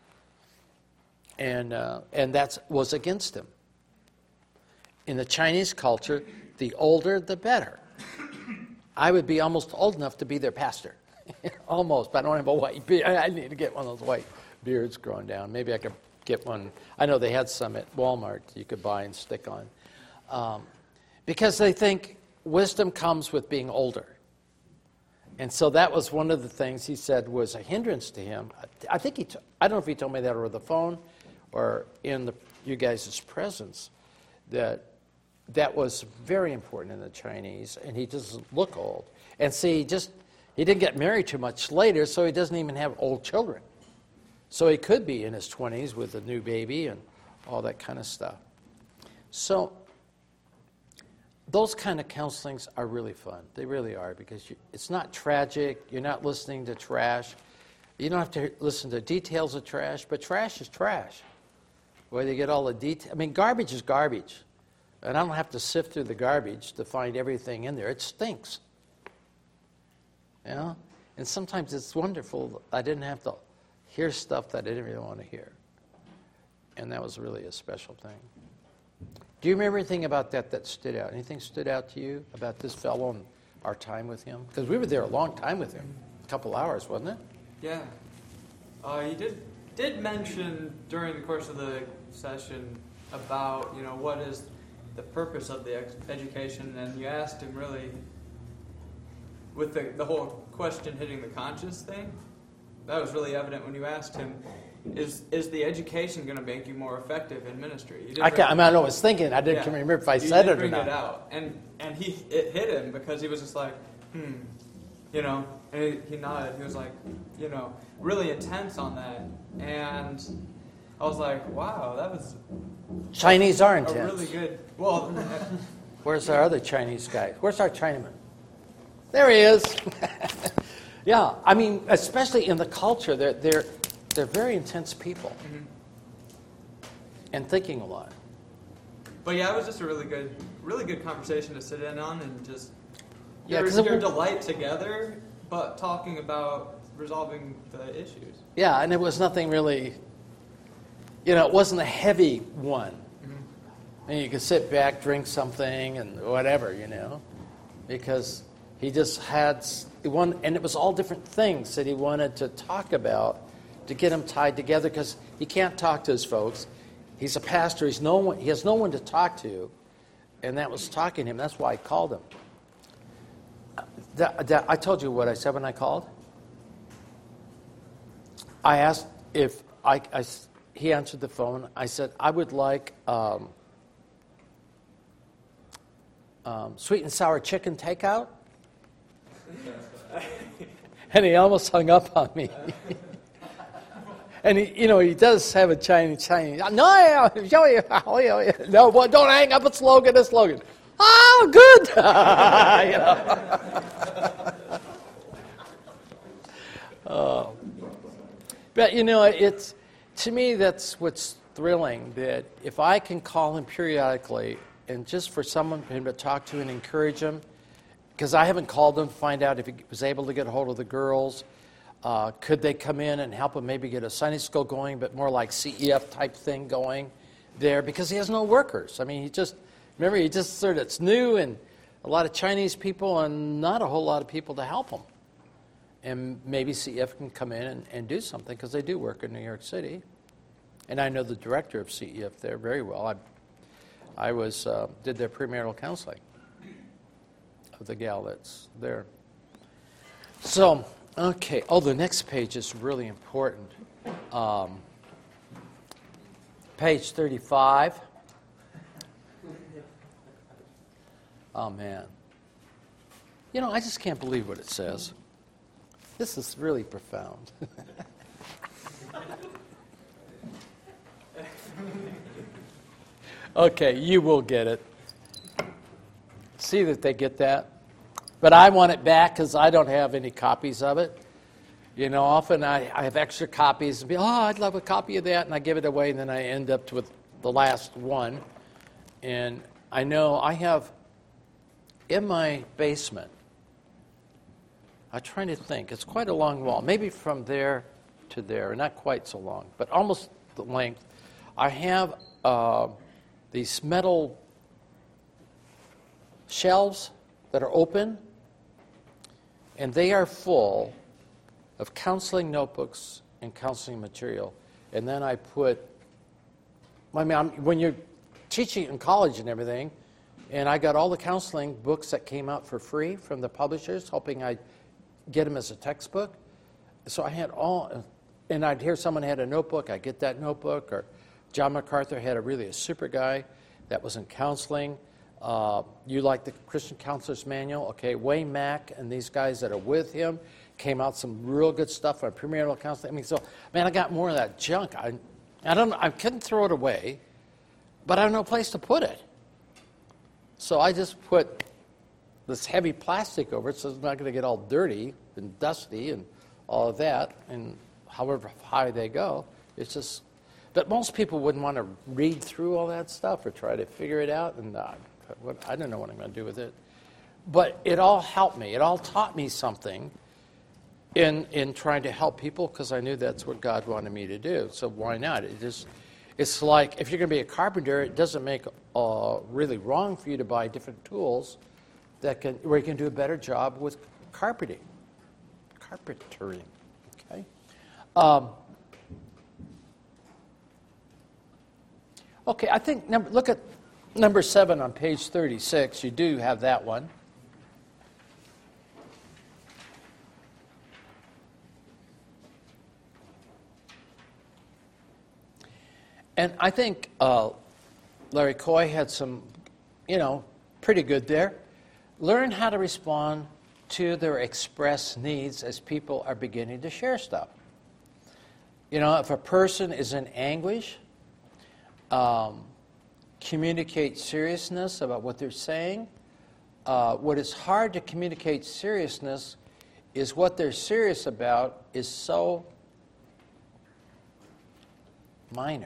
And that was against him. In the Chinese culture, the older, the better. I would be almost old enough to be their pastor. Almost, but I don't have a white beard. I need to get one of those white beards growing down. Maybe I could get one. I know they had some at Walmart you could buy and stick on. Because they think wisdom comes with being older. And so that was one of the things he said was a hindrance to him. I think I don't know if he told me that over the phone or in you guys' presence, that was very important in the Chinese, and he doesn't look old. And see, he didn't get married too much later, so he doesn't even have old children. So he could be in his 20s with a new baby and all that kind of stuff. So those kind of counselings are really fun. They really are, because it's not tragic. You're not listening to trash. You don't have to listen to details of trash, but trash is trash. Whether you get all the details. I mean, garbage is garbage. And I don't have to sift through the garbage to find everything in there. It stinks. You know? And sometimes it's wonderful. I didn't have to hear stuff that I didn't really want to hear. And that was really a special thing. Do you remember anything about that stood out? Anything stood out to you about this fellow and our time with him? Because we were there a long time with him. A couple hours, wasn't it? Yeah. You did mention during the course of the session about, you know, what is the purpose of the education, and you asked him really, with the whole question hitting the conscience thing, that was really evident when you asked him, is the education going to make you more effective in ministry? You didn't I was thinking. I didn't remember if I said it or bring not. it out. And it hit him because he was just like, you know, and he nodded. He was like, you know, really intense on that. And I was like, wow, that was Chinese are a intense. really good, well, Where's our other Chinese guy? Where's our Chinaman? There he is. Yeah, I mean, especially in the culture, they're very intense people and thinking a lot. but yeah, it was just a really good conversation to sit in on and just Yeah, your delight together, but talking about resolving the issues. Yeah, and it was nothing really, it wasn't a heavy one. And you could sit back, drink something, and whatever, because he just had one, and it was all different things that he wanted to talk about to get them tied together, because he can't talk to his folks. He's a pastor. He has no one to talk to, and that was talking to him. That's why I called him. I told you what I said when I called. I asked if he answered the phone. I said, I would like sweet and sour chicken takeout. And he almost hung up on me. And he does have a Chinese. No, well, don't hang up. It's Logan. Oh, good. But it's, to me, that's what's thrilling. That if I can call him periodically, and just for someone for him to talk to and encourage him, because I haven't called him to find out if he was able to get a hold of the girls. Could they come in and help him maybe get a Sunday school going, but more like CEF type thing going there, because he has no workers. I mean, he just said it's new and a lot of Chinese people and not a whole lot of people to help him. And maybe CEF can come in and do something, because they do work in New York City. And I know the director of CEF there very well. I did their premarital counseling of the gal that's there. So, okay. Oh, the next page is really important. Page 35. Oh, man. I just can't believe what it says. This is really profound. Okay, you will get it. See that they get that. But I want it back because I don't have any copies of it. Often I have extra copies and I'd love a copy of that, and I give it away, and then I end up with the last one. And I know I have in my basement, I'm trying to think, it's quite a long wall, maybe from there to there, not quite so long, but almost the length. I have these metal shelves that are open, and they are full of counseling notebooks and counseling material. And then I put, when you're teaching in college and everything, and I got all the counseling books that came out for free from the publishers, hoping I'd get them as a textbook. So I had all, and I'd hear someone had a notebook, I'd get that notebook, or John MacArthur had a super guy that was in counseling. You like the Christian Counselor's Manual? Okay, Wayne Mack and these guys that are with him came out some real good stuff on premarital counseling. I got more of that junk. I couldn't throw it away, but I have no place to put it. So I just put this heavy plastic over it so it's not going to get all dirty and dusty and all of that, and however high they go. It's just, but most people wouldn't want to read through all that stuff or try to figure it out, and I don't know what I'm going to do with it. But it all helped me. It all taught me something in trying to help people, because I knew that's what God wanted me to do. So why not? It's like if you're going to be a carpenter, it doesn't make really wrong for you to buy different tools where you can do a better job with carpentering. Okay. Okay, I think look at number 7 on page 36. You do have that one. And I think Larry Coy had some, pretty good there. Learn how to respond to their expressed needs as people are beginning to share stuff. If a person is in anguish, communicate seriousness about what they're saying. What is hard to communicate seriousness is what they're serious about is so minor.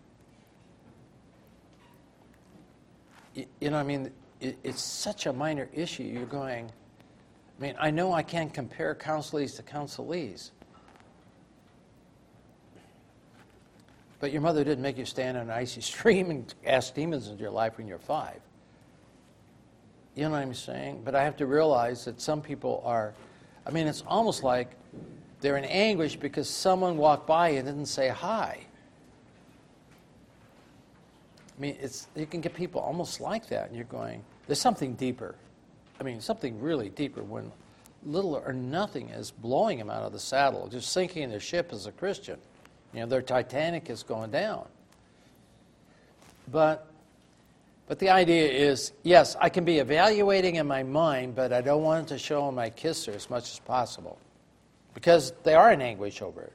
It's such a minor issue. You're going, I know I can't compare counselees to counselees. But your mother didn't make you stand on an icy stream and ask demons into your life when you're 5. You know what I'm saying? But I have to realize that some people are, it's almost like they're in anguish because someone walked by and didn't say hi. You can get people almost like that, and you're going, there's something deeper. Something really deeper when little or nothing is blowing them out of the saddle, just sinking their ship as a Christian. Their Titanic is going down. But the idea is, yes, I can be evaluating in my mind, but I don't want it to show on my kisser as much as possible, because they are in anguish over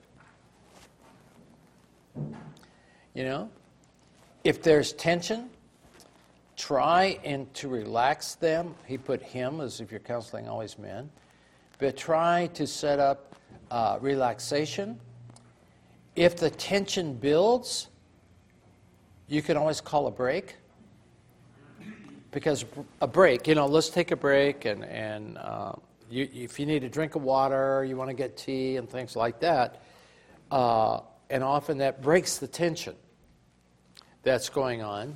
it. If there's tension, try and to relax them. He put him as if you're counseling always men. But try to set up relaxation. If the tension builds, you can always call a break. Because a break, let's take a break, and if you need a drink of water, you want to get tea and things like that, and often that breaks the tension that's going on.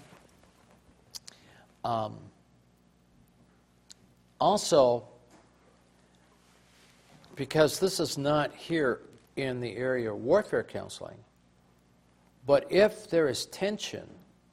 Also, because this is not here in the area of warfare counseling, but if there is tension,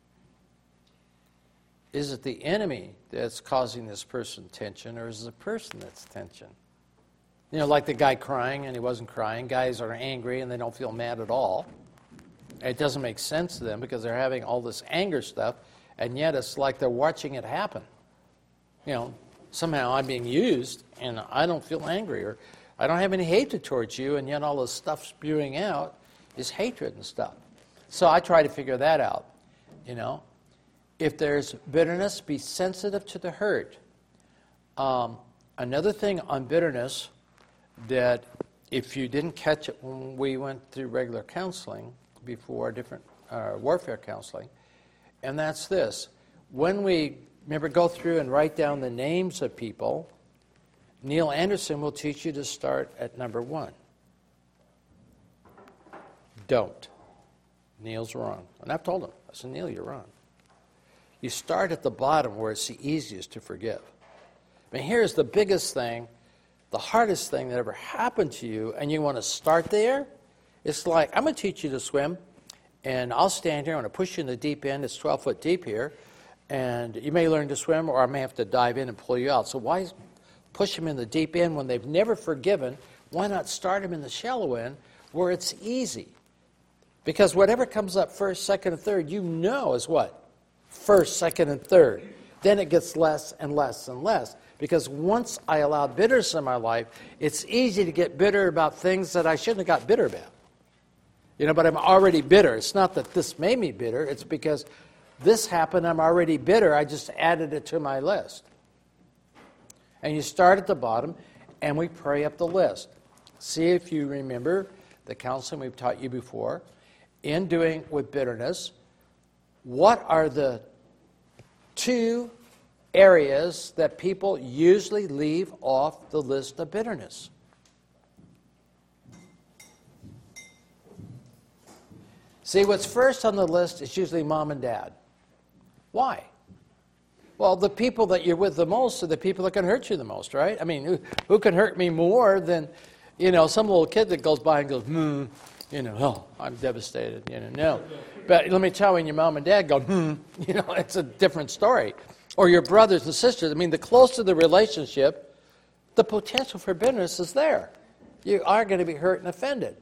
is it the enemy that's causing this person tension, or is it the person that's tension? Like the guy crying and he wasn't crying. Guys are angry and they don't feel mad at all. It doesn't make sense to them because they're having all this anger stuff, and yet it's like they're watching it happen. Somehow I'm being used and I don't feel angry, or I don't have any hatred towards you, and yet all this stuff spewing out is hatred and stuff. So I try to figure that out. If there's bitterness, be sensitive to the hurt. Another thing on bitterness that if you didn't catch it when we went through regular counseling before, different warfare counseling, and that's this. When we, go through and write down the names of people, Neil Anderson will teach you to start at number 1. Don't. Neil's wrong. And I've told him, I said, Neil, you're wrong. You start at the bottom where it's the easiest to forgive. Here's the biggest thing, the hardest thing that ever happened to you, and you want to start there? It's like, I'm going to teach you to swim, and I'll stand here, I'm going to push you in the deep end, it's 12 foot deep here, and you may learn to swim, or I may have to dive in and pull you out. So why push them in the deep end when they've never forgiven? Why not start them in the shallow end where it's easy? Because whatever comes up first, second, and third, is what? First, second, and third. Then it gets less and less and less. Because once I allowed bitterness in my life, it's easy to get bitter about things that I shouldn't have got bitter about. But I'm already bitter. It's not that this made me bitter. It's because this happened, I'm already bitter. I just added it to my list. And you start at the bottom, and we pray up the list. See if you remember the counseling we've taught you before. In doing with bitterness, what are the 2 areas that people usually leave off the list of bitterness? See, what's first on the list is usually mom and dad. Why? Well, the people that you're with the most are the people that can hurt you the most, right? Who can hurt me more than, some little kid that goes by and goes, oh, I'm devastated, no. But let me tell you, when your mom and dad go, it's a different story. Or your brothers and sisters. The closer the relationship, the potential for bitterness is there. You are going to be hurt and offended.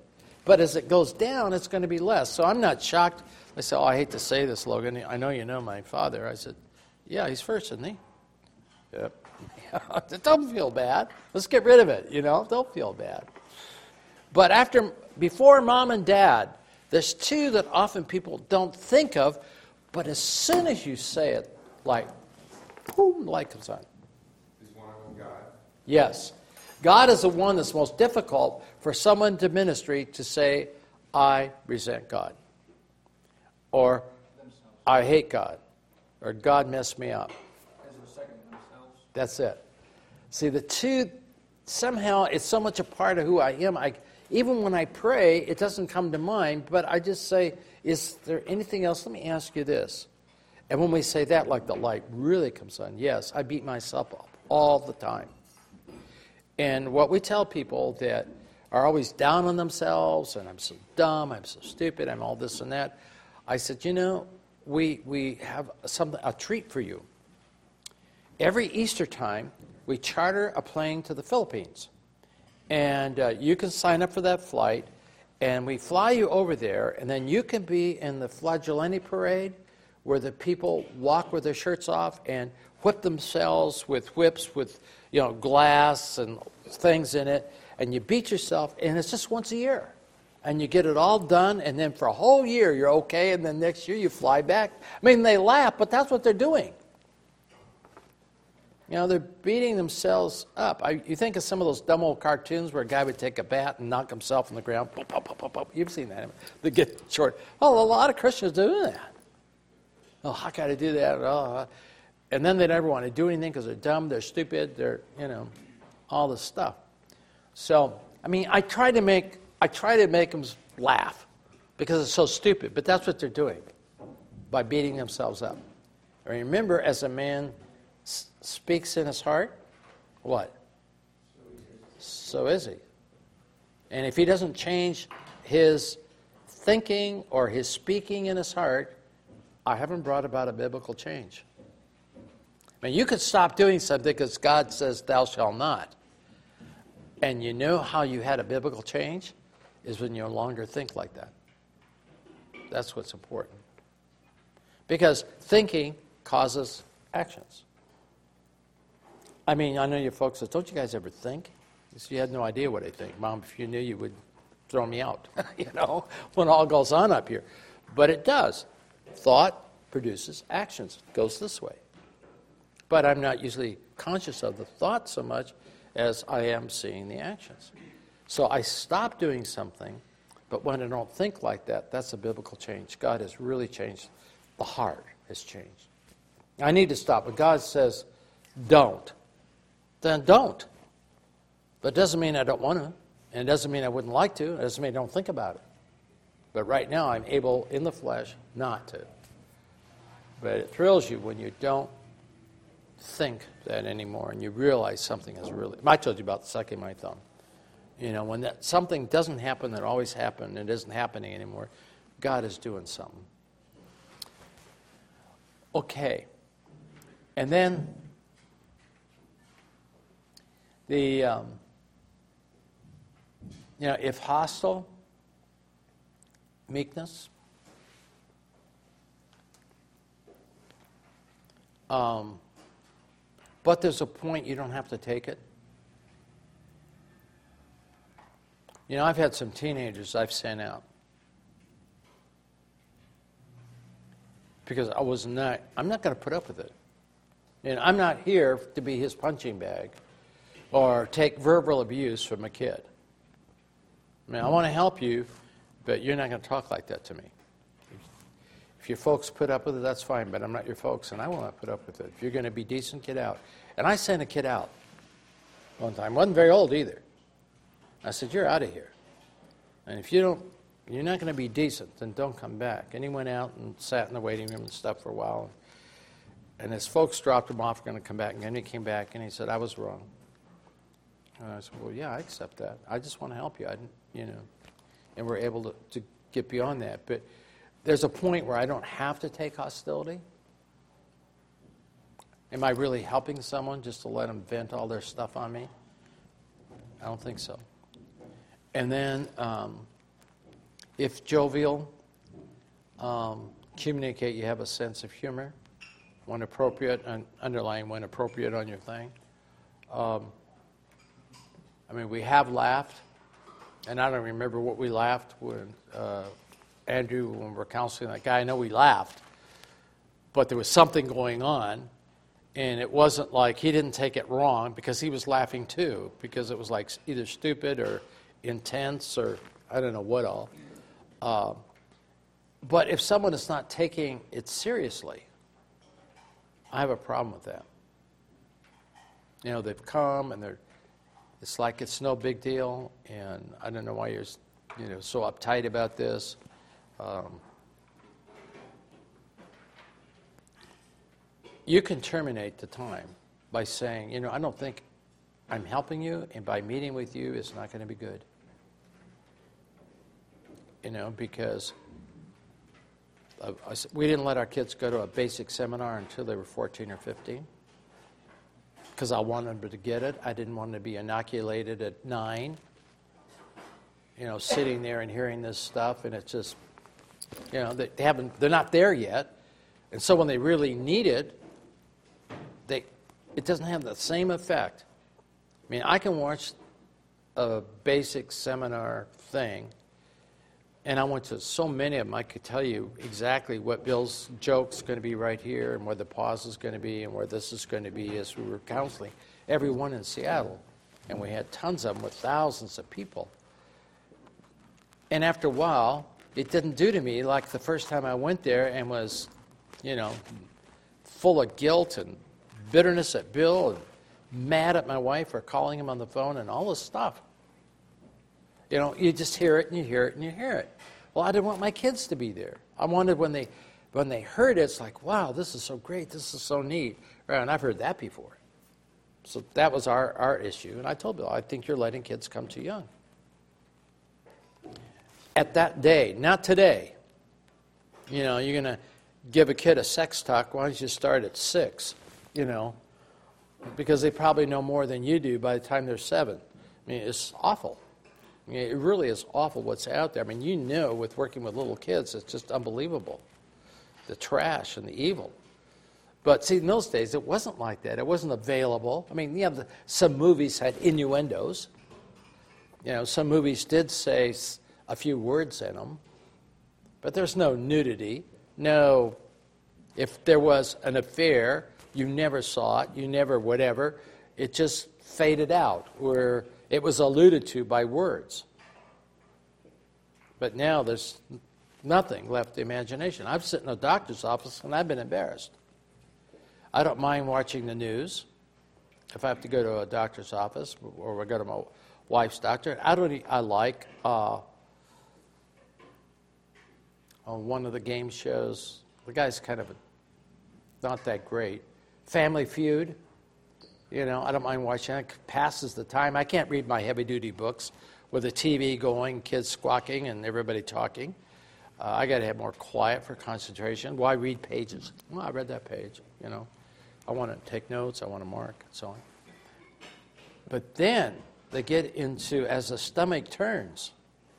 But as it goes down, it's going to be less. So I'm not shocked. I said, I hate to say this, Logan. I know you know my father. I said, yeah, he's first, isn't he? Yep. Don't feel bad. Let's get rid of it, Don't feel bad. But before mom and dad, there's two that often people don't think of, but as soon as you say it, boom, light comes on. Is one of them God? Yes. God is the one that's most difficult for someone to ministry to say, I resent God. Or, I hate God. Or, God messed me up. That's it. See, the two, somehow, it's so much a part of who I am. Even when I pray, it doesn't come to mind, but I just say, is there anything else? Let me ask you this. And when we say that, the light really comes on. Yes, I beat myself up all the time. And what we tell people that are always down on themselves, and I'm so dumb, I'm so stupid, I'm all this and that, I said, we have a treat for you. Every Easter time, we charter a plane to the Philippines. And you can sign up for that flight, and we fly you over there, and then you can be in the Flagellini parade, where the people walk with their shirts off and whip themselves with whips with, glass and things in it, and you beat yourself, and it's just once a year. And you get it all done, and then for a whole year you're okay, and then next year you fly back. I mean, they laugh, but that's what they're doing. They're beating themselves up. You think of some of those dumb old cartoons where a guy would take a bat and knock himself on the ground. Pop, pop, pop, pop, pop. You've seen that. They get short. Oh, a lot of Christians do that. Oh, how can I do that? Oh. And then they never want to do anything because they're dumb, they're stupid, they're, all this stuff. So, I try to make them laugh because it's so stupid, but that's what they're doing by beating themselves up. And remember, as a man speaks in his heart, what? So is he. And if he doesn't change his thinking or his speaking in his heart, I haven't brought about a biblical change. You could stop doing something because God says, thou shalt not. And you know how you had a biblical change? Is when you no longer think like that. That's what's important. Because thinking causes actions. I know you folks said, don't you guys ever think? You had no idea what I think. Mom, if you knew, you would throw me out, when all goes on up here. But it does. Thought produces actions. It goes this way. But I'm not usually conscious of the thought so much as I am seeing the actions. So I stop doing something, but when I don't think like that, that's a biblical change. God has really changed. The heart has changed. I need to stop. But God says, don't. Then don't. But it doesn't mean I don't want to. And it doesn't mean I wouldn't like to. It doesn't mean I don't think about it. But right now I'm able, in the flesh, not to. But it thrills you when you don't think that anymore and you realize something is really... I told you about sucking my thumb. When something doesn't happen that always happened and it isn't happening anymore, God is doing something. Okay. And then if hostile, meekness. But there's a point you don't have to take it. I've had some teenagers I've sent out. Because I'm not going to put up with it. And I'm not here to be his punching bag or take verbal abuse from a kid. I want to help you, but you're not going to talk like that to me. If your folks put up with it, that's fine, but I'm not your folks, and I will not put up with it. If you're going to be decent, get out. And I sent a kid out one time. Wasn't very old either. I said, you're out of here. And if you're not going to be decent, then don't come back. And he went out and sat in the waiting room and stuff for a while. And his folks dropped him off, going to come back. And then he came back and he said, I was wrong. And I said, well, yeah, I accept that. I just want to help you. And we're able to get beyond that. But there's a point where I don't have to take hostility. Am I really helping someone just to let them vent all their stuff on me? I don't think so. And then if jovial, communicate you have a sense of humor, when appropriate, and underline when appropriate on your thing. I mean, we have laughed, and I don't remember what we laughed when Andrew, when we were counseling that guy. I know we laughed, but there was something going on, and it wasn't like he didn't take it wrong because he was laughing too, because it was like either stupid or intense or I don't know what all. But if someone is not taking it seriously, I have a problem with that. You know, they've come and it's like it's no big deal, and I don't know why you're, so uptight about this. You can terminate the time by saying, I don't think I'm helping you, and by meeting with you, it's not going to be good. Because we didn't let our kids go to a basic seminar until they were 14 or 15 because I wanted them to get it. I didn't want them to be inoculated at 9, sitting there and hearing this stuff, and it's just, they're not there yet. And so when they really need it, it doesn't have the same effect. I mean, I can watch a basic seminar thing, and I went to so many of them, I could tell you exactly what Bill's joke's going to be right here and where the pause is going to be and where this is going to be as we were counseling everyone in Seattle. And we had tons of them with thousands of people. And after a while, it didn't do to me like the first time I went there and was, full of guilt and bitterness at Bill and mad at my wife for calling him on the phone and all this stuff. You just hear it and you hear it and you hear it. Well, I didn't want my kids to be there. I wanted when they heard it, it's like, wow, this is so great, this is so neat. Right, and I've heard that before. So that was our issue. And I told Bill, I think you're letting kids come too young. At that day, not today, you're going to give a kid a sex talk, why don't you start at 6, because they probably know more than you do by the time they're 7. I mean, it's awful. I mean, it really is awful what's out there. I mean, with working with little kids, it's just unbelievable. The trash and the evil. But see, in those days, it wasn't like that. It wasn't available. I mean, some movies had innuendos. Some movies did say a few words in them. But there's no nudity. No, if there was an affair, you never saw it. You never whatever. It just faded out, where it was alluded to by words. But now there's nothing left to imagination. I've sit in a doctor's office and I've been embarrassed. I don't mind watching the news. If I have to go to a doctor's office or I go to my wife's doctor, I like on one of the game shows, the guy's kind of not that great. Family Feud. I don't mind watching it. It passes the time. I can't read my heavy-duty books with the TV going, kids squawking, and everybody talking. I got to have more quiet for concentration. Why read pages? Well, I read that page, I want to take notes. I want to mark, and so on. But then they get into, as the stomach turns,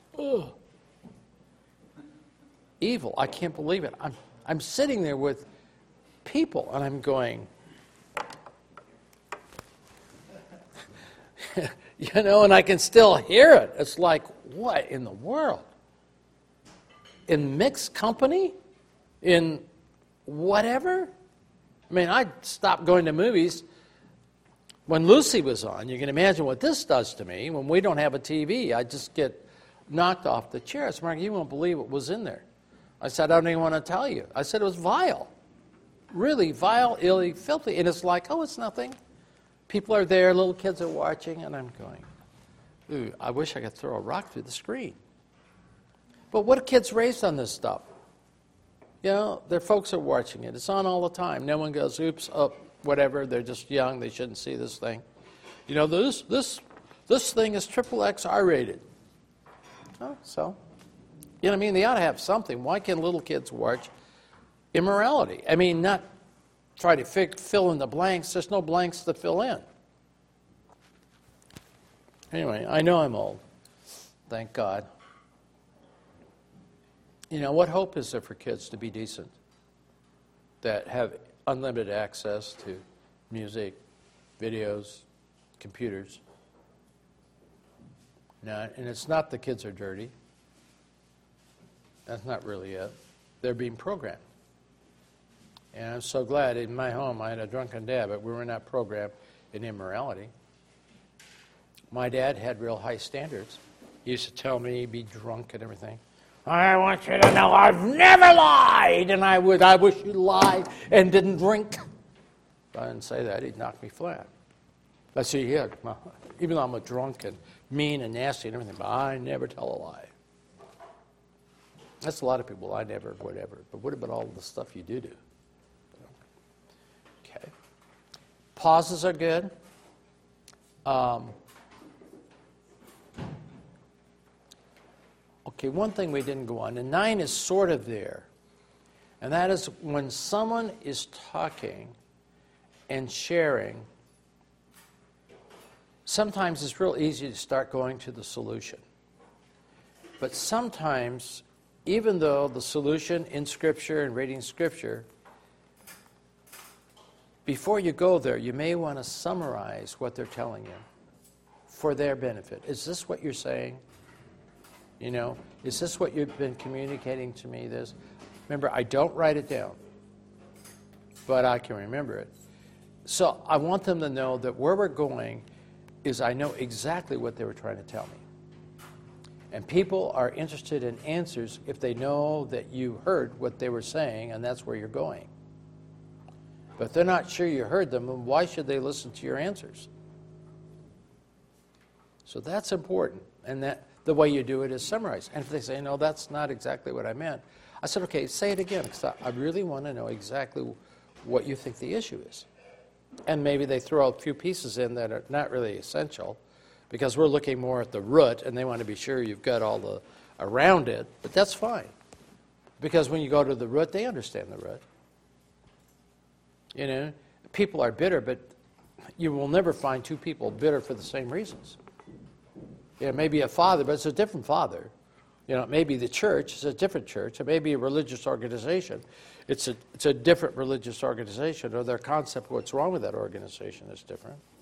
evil. I can't believe it. I'm sitting there with people, and I'm going, and I can still hear it. It's like, what in the world? In mixed company? In whatever? I mean, I stopped going to movies when Lucy was on. You can imagine what this does to me. When we don't have a TV, I just get knocked off the chair. I said, Mark, you won't believe what was in there. I said, I don't even want to tell you. I said it was vile. Really vile, illy, filthy. And it's like, oh, it's nothing. People are there, little kids are watching, and I'm going, ooh, I wish I could throw a rock through the screen. But what are kids raised on this stuff? Their folks are watching it. It's on all the time. No one goes, oops, oh, whatever. They're just young. They shouldn't see this thing. This thing is XXX R-rated. Oh, so, what I mean? They ought to have something. Why can't little kids watch immorality? I mean, not try to fill in the blanks. There's no blanks to fill in. Anyway, I know I'm old. Thank God. You know, what hope is there for kids to be decent, that have unlimited access to music, videos, computers? No, and it's not the kids are dirty. That's not really it. They're being programmed. And I'm so glad in my home I had a drunken dad, but we were not programmed in immorality. My dad had real high standards. He used to tell me be drunk and everything. I want you to know I've never lied, and I wish you lied and didn't drink. If I didn't say that, he'd knock me flat. But see, even though I'm a drunk and mean and nasty and everything, but I never tell a lie. That's a lot of people. I never, whatever. But what about all the stuff you do? Okay. Pauses are good. Okay, one thing we didn't go on, and 9 is sort of there, and that is when someone is talking and sharing, sometimes it's real easy to start going to the solution. But sometimes, even though the solution in Scripture and reading Scripture, before you go there, you may want to summarize what they're telling you for their benefit. Is this what you're saying? You know, is this what you've been communicating to me? This, remember, I don't write it down, but I can remember it. So I want them to know that where we're going is I know exactly what they were trying to tell me. And people are interested in answers if they know that you heard what they were saying and that's where you're going. But if they're not sure you heard them, then why should they listen to your answers? So that's important. And that the way you do it is summarize. And if they say, no, that's not exactly what I meant, I said, okay, say it again, because I really want to know exactly what you think the issue is. And maybe they throw a few pieces in that are not really essential, because we're looking more at the root, and they want to be sure you've got all the around it, but that's fine. Because when you go to the root, they understand the root. You know, people are bitter, but you will never find two people bitter for the same reasons. You know, maybe a father, but it's a different father. You know, maybe the church is a different church. It may be a religious organization. It's a different religious organization, or their concept of what's wrong with that organization is different.